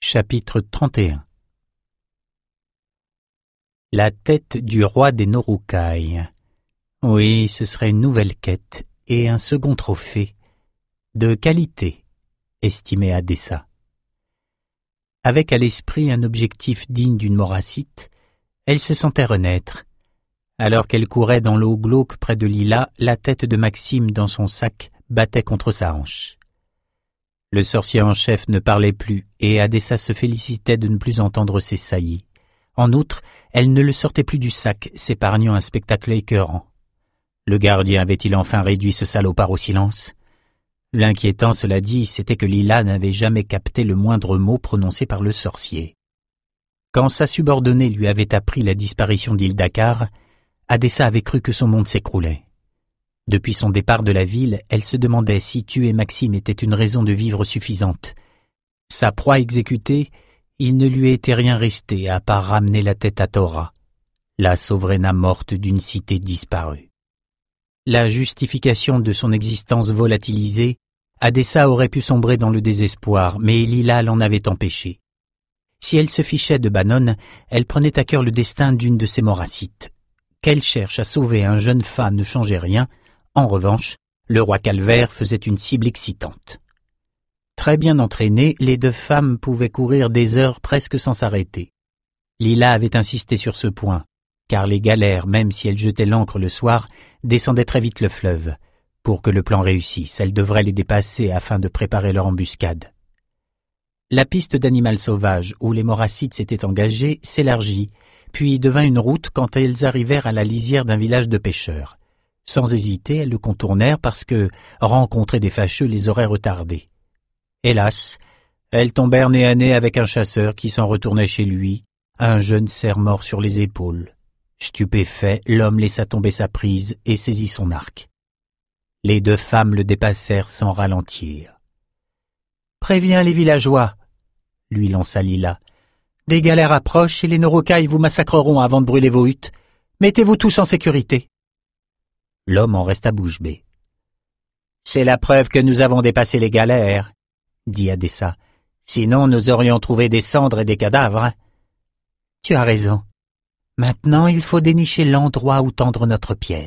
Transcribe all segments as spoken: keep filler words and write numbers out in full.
Chapitre trente et un. La tête du roi des Norukai. Oui, ce serait une nouvelle quête et un second trophée. De qualité, estimait Adessa. Avec à l'esprit un objectif digne d'une Moracite, elle se sentait renaître. Alors qu'elle courait dans l'eau glauque près de Lila, la tête de Maxime dans son sac battait contre sa hanche. Le sorcier en chef ne parlait plus, et Adessa se félicitait de ne plus entendre ses saillies. En outre, elle ne le sortait plus du sac, s'épargnant un spectacle écœurant. Le gardien avait-il enfin réduit ce salopard au silence? L'inquiétant, cela dit, c'était que Lila n'avait jamais capté le moindre mot prononcé par le sorcier. Quand sa subordonnée lui avait appris la disparition d'Hildakar, Adessa avait cru que son monde s'écroulait. Depuis son départ de la ville, elle se demandait si tuer Maxime était une raison de vivre suffisante. Sa proie exécutée, il ne lui était rien resté à part ramener la tête à Thora, la souveraine morte d'une cité disparue. La justification de son existence volatilisée, Adessa aurait pu sombrer dans le désespoir, mais Lila l'en avait empêché. Si elle se fichait de Banon, elle prenait à cœur le destin d'une de ses Moracites. Qu'elle cherche à sauver un jeune fan ne changeait rien. En revanche, le roi Calvaire faisait une cible excitante. Très bien entraînées, les deux femmes pouvaient courir des heures presque sans s'arrêter. Lila avait insisté sur ce point, car les galères, même si elles jetaient l'ancre le soir, descendaient très vite le fleuve. Pour que le plan réussisse, elle devrait les dépasser afin de préparer leur embuscade. La piste d'animal sauvage où les Moracites s'étaient engagés s'élargit, puis devint une route quand elles arrivèrent à la lisière d'un village de pêcheurs. Sans hésiter, elles le contournèrent parce que rencontrer des fâcheux les aurait retardés. Hélas, elles tombèrent nez à nez avec un chasseur qui s'en retournait chez lui, un jeune cerf mort sur les épaules. Stupéfait, l'homme laissa tomber sa prise et saisit son arc. Les deux femmes le dépassèrent sans ralentir. « Préviens les villageois !» lui lança Lila. « Des galères approchent et les Norukai vous massacreront avant de brûler vos huttes. Mettez-vous tous en sécurité. » L'homme en resta bouche bée. « C'est la preuve que nous avons dépassé les galères, » dit Adessa. « Sinon nous aurions trouvé des cendres et des cadavres. »« Tu as raison. Maintenant il faut dénicher l'endroit où tendre notre piège. »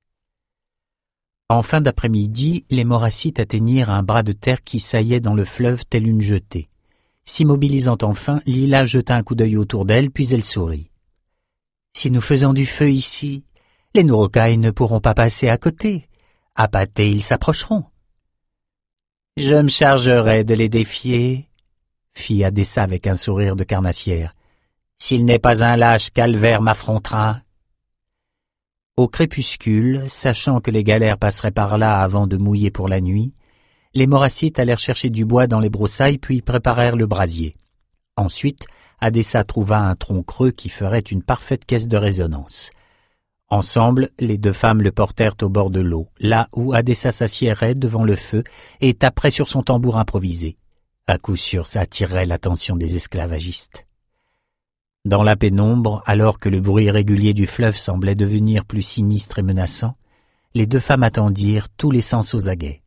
En fin d'après-midi, les Moracites atteignirent un bras de terre qui saillait dans le fleuve tel une jetée. S'immobilisant enfin, Lila jeta un coup d'œil autour d'elle, puis elle sourit. « Si nous faisons du feu ici, les Norukai ne pourront pas passer à côté. Appâtés, ils s'approcheront. »« Je me chargerai de les défier, » fit Adessa avec un sourire de carnassière. « S'il n'est pas un lâche, Calvaire m'affrontera. » Au crépuscule, sachant que les galères passeraient par là avant de mouiller pour la nuit, les Moracites allèrent chercher du bois dans les broussailles puis préparèrent le brasier. Ensuite, Adessa trouva un tronc creux qui ferait une parfaite caisse de résonance. Ensemble, les deux femmes le portèrent au bord de l'eau, là où Adessa s'assiérait devant le feu et taperait sur son tambour improvisé. À coup sûr, ça attirerait l'attention des esclavagistes. Dans la pénombre, alors que le bruit régulier du fleuve semblait devenir plus sinistre et menaçant, les deux femmes attendirent, tous les sens aux aguets.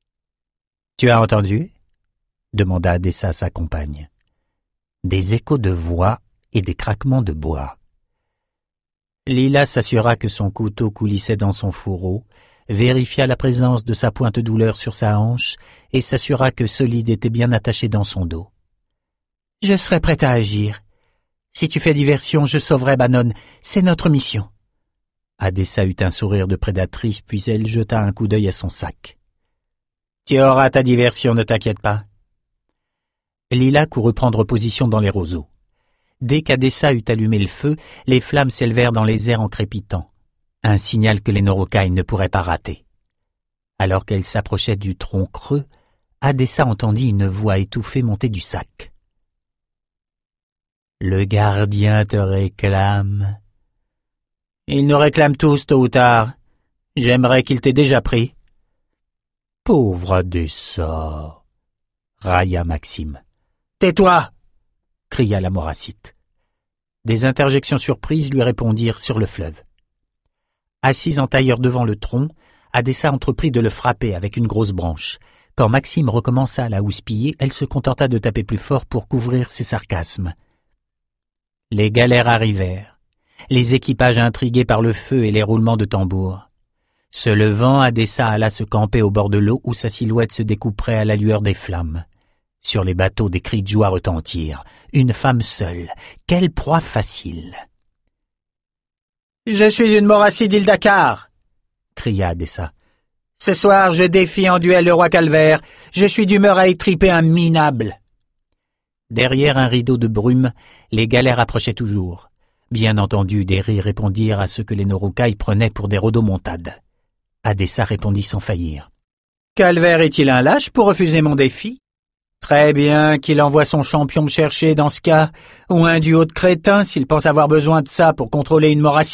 « Tu as entendu ?» demanda Adessa à sa compagne. Des échos de voix et des craquements de bois. Lila s'assura que son couteau coulissait dans son fourreau, vérifia la présence de sa pointe douleur sur sa hanche et s'assura que Solide était bien attaché dans son dos. « Je serai prête à agir. Si tu fais diversion, je sauverai Banon. C'est notre mission. » Adessa eut un sourire de prédatrice, puis elle jeta un coup d'œil à son sac. « Tu auras ta diversion, ne t'inquiète pas. » Lila courut prendre position dans les roseaux. Dès qu'Adessa eut allumé le feu, les flammes s'élevèrent dans les airs en crépitant, un signal que les Norukai ne pourraient pas rater. Alors qu'elle s'approchait du tronc creux, Adessa entendit une voix étouffée monter du sac. « Le gardien te réclame. »« Il nous réclame tous tôt ou tard. J'aimerais qu'il t'ait déjà pris. »« Pauvre Adessa » railla Maxime. « Tais-toi !» cria la Moracite. Des interjections surprises lui répondirent sur le fleuve. Assise en tailleur devant le tronc, Adessa entreprit de le frapper avec une grosse branche. Quand Maxime recommença à la houspiller, elle se contenta de taper plus fort pour couvrir ses sarcasmes. Les galères arrivèrent, les équipages intrigués par le feu et les roulements de tambour. Se levant, Adessa alla se camper au bord de l'eau où sa silhouette se découperait à la lueur des flammes. Sur les bateaux, des cris de joie retentirent. Une femme seule, quelle proie facile! « Je suis une Morassi d'Ildakar !» cria Adessa. « Ce soir, je défie en duel le roi Calvaire. Je suis d'humeur à étriper un minable. » Derrière un rideau de brume, les galères approchaient toujours. Bien entendu, des rires répondirent à ce que les Noroucailles prenaient pour des rodomontades. Adessa répondit sans faillir. « Calvaire est-il un lâche pour refuser mon défi? Très bien qu'il envoie son champion me chercher dans ce cas, ou un duo de crétins s'il pense avoir besoin de ça pour contrôler une morassite. »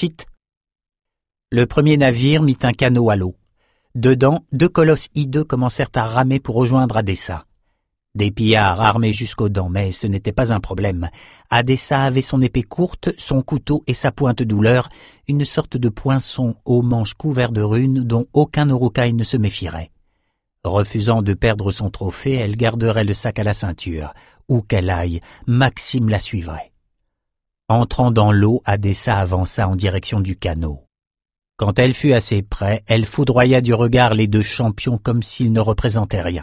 Le premier navire mit un canot à l'eau. Dedans, deux colosses hideux commencèrent à ramer pour rejoindre Adessa. Des pillards armés jusqu'aux dents, mais ce n'était pas un problème. Adessa avait son épée courte, son couteau et sa pointe douleur, une sorte de poinçon aux manches couverts de runes dont aucun Noroucaille ne se méfierait. Refusant de perdre son trophée, elle garderait le sac à la ceinture. Où qu'elle aille, Maxime la suivrait. Entrant dans l'eau, Adessa avança en direction du canot. Quand elle fut assez près, elle foudroya du regard les deux champions comme s'ils ne représentaient rien.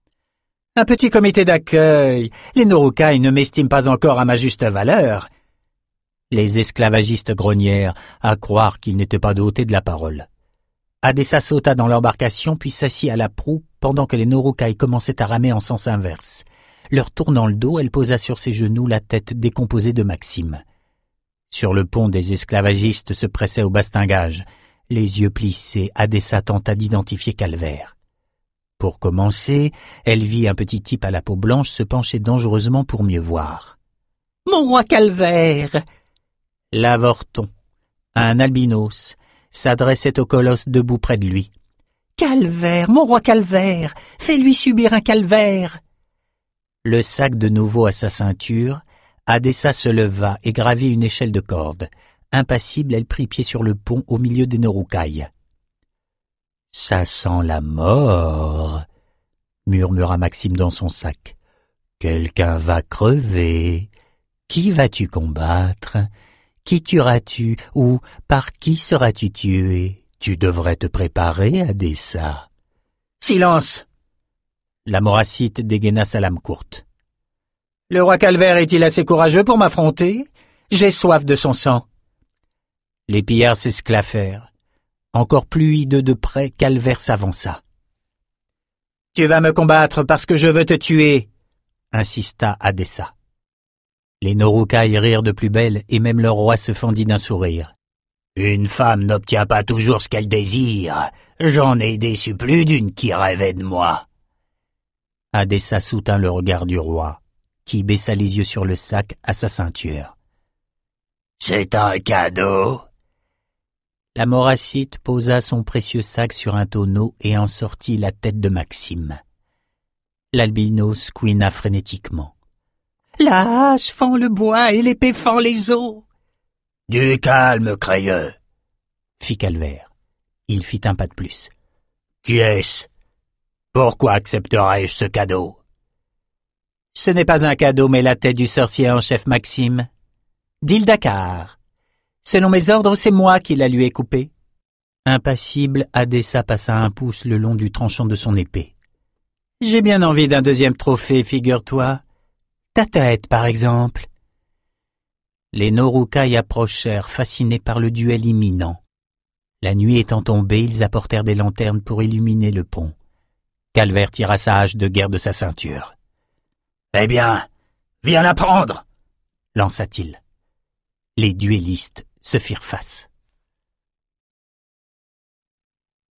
« Un petit comité d'accueil. Les Noroucailles ne m'estiment pas encore à ma juste valeur. » Les esclavagistes grognèrent, à croire qu'ils n'étaient pas dotés de la parole. Adessa sauta dans l'embarcation puis s'assit à la proue pendant que les Noroucailles commençaient à ramer en sens inverse. Leur tournant le dos, elle posa sur ses genoux la tête décomposée de Maxime. Sur le pont, des esclavagistes se pressaient au bastingage. Les yeux plissés, Adessa tenta d'identifier Calvaire. Pour commencer, elle vit un petit type à la peau blanche se pencher dangereusement pour mieux voir. « Mon roi Calvaire !» L'avorton, un albinos, s'adressait au colosse debout près de lui. « Calvaire, mon roi Calvaire, fais-lui subir un calvaire !» Le sac de nouveau à sa ceinture, Adessa se leva et gravit une échelle de corde. Impassible, elle prit pied sur le pont au milieu des Noroucailles. « Ça sent la mort !» murmura Maxime dans son sac. « Quelqu'un va crever. Qui vas-tu combattre ? Qui tueras-tu ou par qui seras-tu tué ? Tu devrais te préparer, Adessa. »« Silence !» La Morassite dégaina sa lame courte. « Le roi Calvaire est-il assez courageux pour m'affronter ? J'ai soif de son sang. » Les pillards s'esclaffèrent. Encore plus hideux de près, Calvaire s'avança. « Tu vas me combattre parce que je veux te tuer !» insista Adessa. Les Noroucailles rirent de plus belle et même leur roi se fendit d'un sourire. « Une femme n'obtient pas toujours ce qu'elle désire. J'en ai déçu plus d'une qui rêvait de moi. » Adessa soutint le regard du roi, qui baissa les yeux sur le sac à sa ceinture. « C'est un cadeau !» La Morassite posa son précieux sac sur un tonneau et en sortit la tête de Maxime. L'albinos couina frénétiquement. « La hache fend le bois et l'épée fend les os. »« Du calme, crayeux !» fit Calvaire. Il fit un pas de plus. « Qui est-ce ? Pourquoi accepterais-je ce cadeau ?»« Ce n'est pas un cadeau, mais la tête du sorcier en chef Maxime. D'Ildakar. Selon mes ordres, c'est moi qui la lui ai coupée. » Impassible, Adessa passa un pouce le long du tranchant de son épée. « J'ai bien envie d'un deuxième trophée, figure-toi. Ta tête, par exemple. » Les Noroucailles approchèrent, fascinés par le duel imminent. La nuit étant tombée, ils apportèrent des lanternes pour illuminer le pont. Calvaire tira sa hache de guerre de sa ceinture. « Eh bien, viens la prendre !» lança-t-il. Les duellistes se firent face.